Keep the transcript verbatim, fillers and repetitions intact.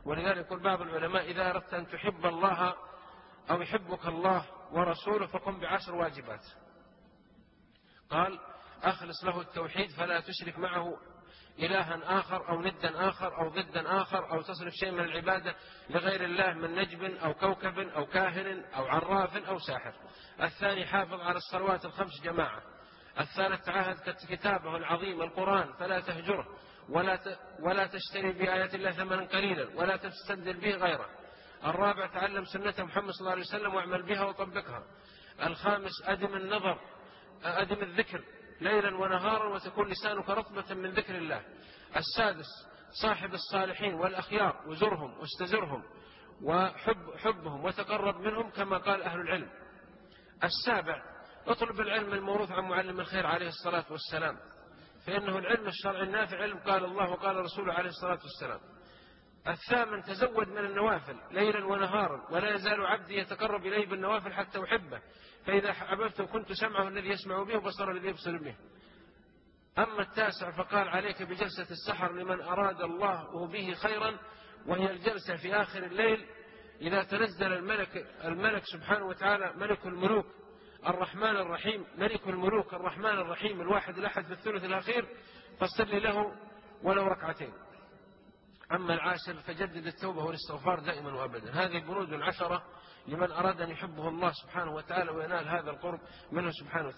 ولذلك يقول بعض العلماء إذا أردت أن تحب الله أو يحبك الله ورسوله فقم بعشر واجبات. قال أخلص له التوحيد فلا تشرك معه إلها آخر أو ندا آخر أو ضدا آخر أو تصرف شيء من العبادة لغير الله من نجم أو كوكب أو كاهن أو عراف أو ساحر. الثاني حافظ على الصلوات الخمس جماعة. الثالث تعاهد كتابه العظيم القرآن فلا تهجره ولا ولا تشتري بآيات الله ثمنا قليلا ولا تستبدل به غيره. الرابع تعلم سنة محمد صلى الله عليه وسلم واعمل بها وطبقها. الخامس أدم النظر أدم الذكر ليلا ونهارا وتكون لسانك رطبة من ذكر الله. السادس صاحب الصالحين والأخيار وزرهم واستزرهم وحب حبهم وتقرب منهم كما قال أهل العلم. السابع اطلب العلم الموروث عن معلم الخير عليه الصلاة والسلام، فإنه العلم الشرعي النافع علم قال الله وقال رسوله عليه الصلاة والسلام. الثامن تزود من النوافل ليلا ونهارا ولا يزال عبدي يتقرب إليه بالنوافل حتى أحبه، فإذا أحببته كنت سمعه الذي يسمع به وبصره الذي يبصر به. أما التاسع فقال عليك بجلسة السحر لمن أراد الله به خيرا، وهي الجلسة في آخر الليل إذا تنزل الملك الملك سبحانه وتعالى ملك الملوك الرحمن الرحيم ملك الملوك الرحمن الرحيم الواحد الأحد في الثلث الأخير فصل له ولو ركعتين. أما العاشر فجدد التوبة والاستغفار دائما وأبدا. هذه بنود عشرة لمن أراد أن يحبه الله سبحانه وتعالى وينال هذا القرب منه سبحانه وتعالى.